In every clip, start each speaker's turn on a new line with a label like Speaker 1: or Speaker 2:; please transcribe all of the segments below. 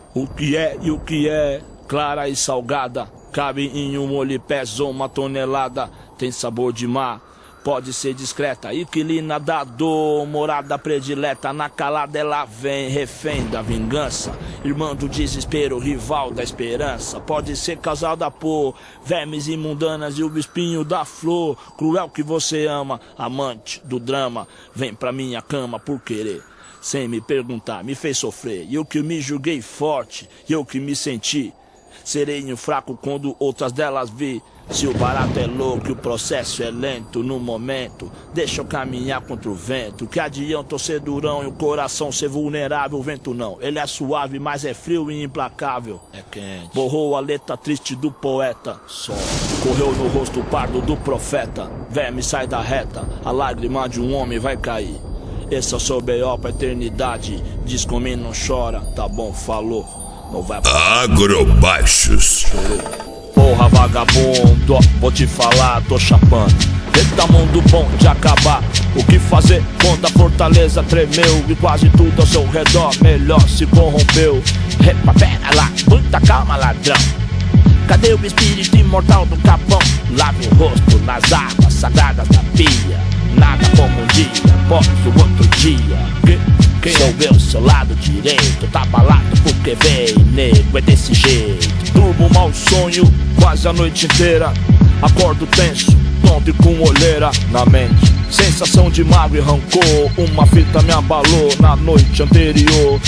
Speaker 1: O que é e o que é, clara e salgada, cabe em um molho, pesa 1 tonelada, tem sabor de mar, pode ser discreta, inquilina da dor, morada predileta, na calada ela vem, refém da vingança, irmã do desespero, rival da esperança, pode ser causada por vermes imundanas e o espinho da flor, cruel que você ama, amante do drama, vem pra minha cama por querer. Sem me perguntar, me fez sofrer. E eu que me julguei forte, e eu que me senti sereno fraco quando outras delas vi. Se o barato é louco e o processo é lento no momento, deixa eu caminhar contra o vento. Que adianta eu ser durão e o coração ser vulnerável? O vento não, ele é suave, mas é frio e implacável. É quente. Borrou a letra triste do poeta, só correu no rosto pardo do profeta. Verme sai da reta, a lágrima de um homem vai cair. Esse é o seu B.O. pra eternidade. Diz comigo, não chora, tá bom, falou. Não vai pra...
Speaker 2: Agrobaixos.
Speaker 1: Porra, vagabundo, vou te falar, tô chapando. Eita, mundo bom de acabar. O que fazer quando a fortaleza tremeu e quase tudo ao seu redor melhor se corrompeu? Epa, pera lá, muita calma, ladrão. Cadê o espírito imortal do capão? Lave o rosto nas águas sagradas da pia. Nada como um dia, após o outro dia. Quem sou eu, seu lado direito? Tá balado porque veio, nego, é desse jeito. Durmo mau sonho quase a noite inteira. Acordo tenso, tonto e com olheira na mente. Sensação de mágoa e rancor. Uma fita me abalou na noite anterior.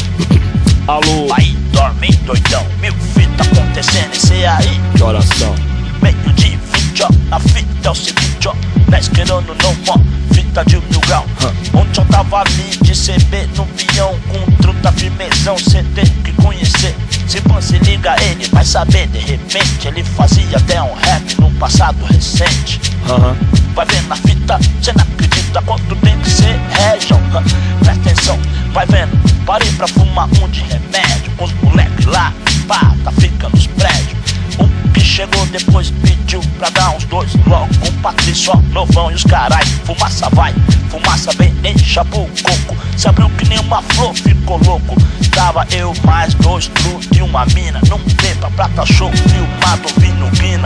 Speaker 1: Alô?
Speaker 3: Aí dorme doidão, mil fita acontecendo, esse aí.
Speaker 1: Que oração?
Speaker 3: Meio de 20, ó, a fita é o seguinte, ó. Não esquerando não, ó, fita de 1000 graus. Ontem eu tava ali de CB no peão, com truta firmezão, cê tem que conhecer. Se você liga ele, vai saber, de repente ele fazia até um rap num passado recente. Vai vendo na fita, cê não acredita quanto tem que ser région. Presta atenção, vai vendo, parei pra fumar um de remédio. Os moleques lá, pá, tá fica nos prédios. O que chegou depois pediu pra dar uns 2 logo com o Patrício, ó, novão e os carai. Fumaça vai, fumaça vem, encha pro coco. Se abriu que nem uma flor, ficou louco. Tava eu mais 2 truques e uma mina. Não beba prata show, filmado ouvindo guina.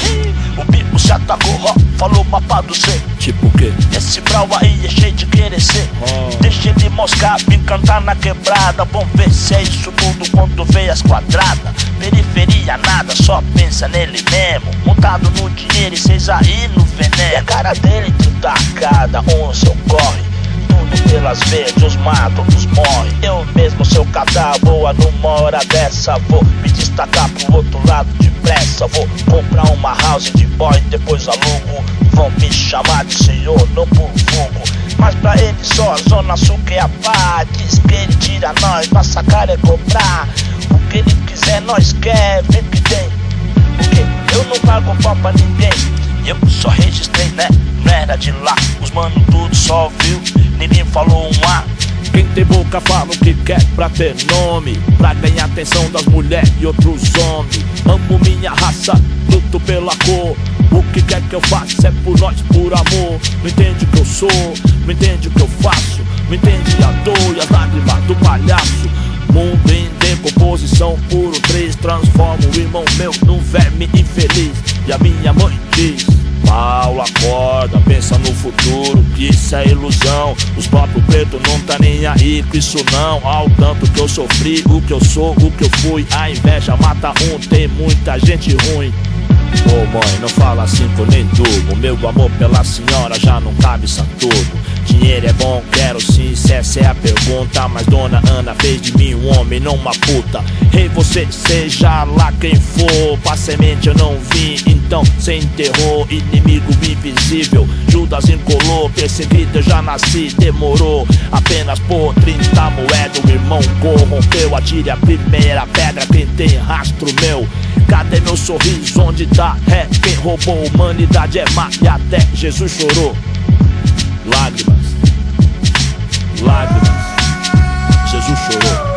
Speaker 3: O bico se atacou, ó, falou mapa do C.
Speaker 1: Tipo o quê?
Speaker 3: Esse brau aí é cheio de querer ser. Deixa ele moscar, me cantar na quebrada. Vamos ver se é isso tudo quando vê as quadradas. Periferia nada, só pensa nele mesmo. Montado no dinheiro e cês aí no veneno. E a cara dele cada 11 ocorre. Tudo pelas verdes, os matam, os morre. Eu mesmo, seu cadáver, boa numa hora dessa. Vou me destacar pro outro lado depressa. Vou comprar uma house de boy, depois alugo. Vão me chamar de senhor, não por vulgo. Mas pra ele só a Zona Sul que é a pá. Diz que ele tira nós, nossa cara é cobrar. O que ele quiser nós quer, vem que tem. Porque eu não pago pau pra ninguém. Eu só registrei, né? Não era de lá. Os mano tudo só viu, ninguém falou um A.
Speaker 1: Quem tem boca fala o que quer pra ter nome, pra ganhar atenção das mulheres e outros homens. Amo minha raça, luto pela cor. O que quer que eu faça é por nós, por amor. Não entende o que eu sou, não entende o que eu faço. Não entende a dor e as lágrimas do palhaço. Mundo em decomposição, puro 3. Transforma o irmão meu num verme infeliz. E a minha mãe diz: Paulo, acorda, pensa no futuro, que isso é ilusão. Os papos pretos não tá nem aí com isso não. Ao tanto que eu sofri, o que eu sou, o que eu fui. A inveja mata um, tem muita gente ruim. Ô mãe, não fala assim que eu nem durmo. Meu amor pela senhora já não cabe isso tudo. Dinheiro é bom, quero sim, se essa é a pergunta. Mas dona Ana fez de mim um homem, não uma puta. Ei, você, seja lá quem for, pra semente eu não vim, então cê enterrou. Inimigo invisível, Judas encolou. Perseguido eu já nasci, demorou. Apenas por 30 moedas o irmão corrompeu. Atire a primeira pedra quem tem rastro meu. Cadê meu sorriso, onde tá? É quem roubou a humanidade, é má e até Jesus chorou. Lágrimas, lágrimas, Jesus chorou.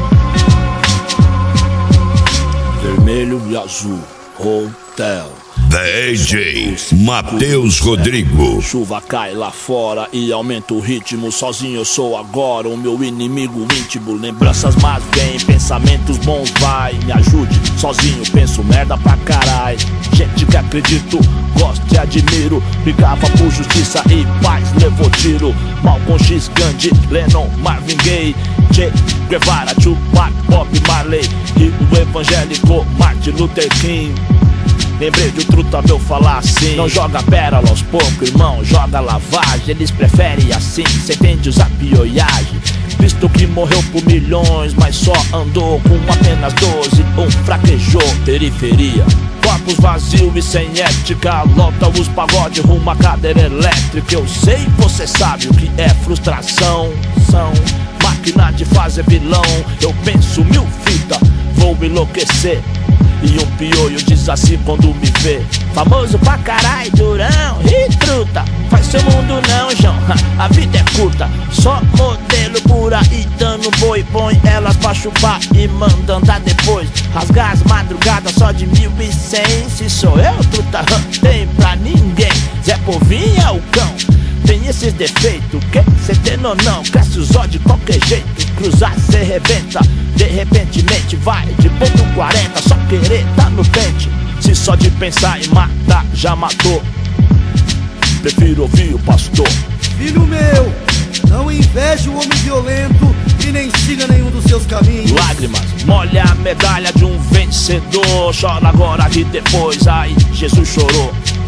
Speaker 1: Vermelho e azul, hotel.
Speaker 2: The AJ Matheus Rodrigo.
Speaker 1: Chuva cai lá fora e aumenta o ritmo. Sozinho eu sou agora o meu inimigo íntimo. Lembranças más vêm, pensamentos bons vai. Me ajude, sozinho penso merda pra caralho. Gente que acredito, gosto e admiro. Brigava por justiça e paz, levou tiro. Malcolm X, Gandhi, Lennon, Marvin Gaye, Che Guevara, Tupac, Bob Marley e o evangélico Martin Luther King. Lembrei de um truta meu falar assim: não joga pérola aos poucos, irmão, joga lavagem. Eles preferem assim, cê entende usar pioiagem. Cristo que morreu por milhões, mas só andou com apenas 12, fraquejou. Periferia, corpos vazios e sem ética. Lota os pagode rumo à cadeira elétrica. Eu sei, você sabe o que é frustração. São máquina de fazer vilão. Eu penso mil fitas, vou enlouquecer. E um pioio diz assim quando me vê: famoso pra carai, durão e truta. Faz seu mundo não, João, a vida é curta. Só modelo por aí dando boi. Põe elas pra chupar e manda andar depois. Rasgar as madrugadas só de 1100. Se sou eu, truta, tem pra ninguém. Zé Povinho é o cão, tem esses defeitos, que cê tem ou não? Cresce os olhos de qualquer jeito. Cruzar cê rebenta, de repentemente vai de ponto 40, só querer tá no pente. Se só de pensar em matar já matou, prefiro ouvir o pastor.
Speaker 4: Filho meu, não inveje o homem violento e nem siga nenhum dos seus caminhos.
Speaker 1: Lágrimas, molha a medalha de um vencedor. Chora agora e depois, ai, Jesus chorou.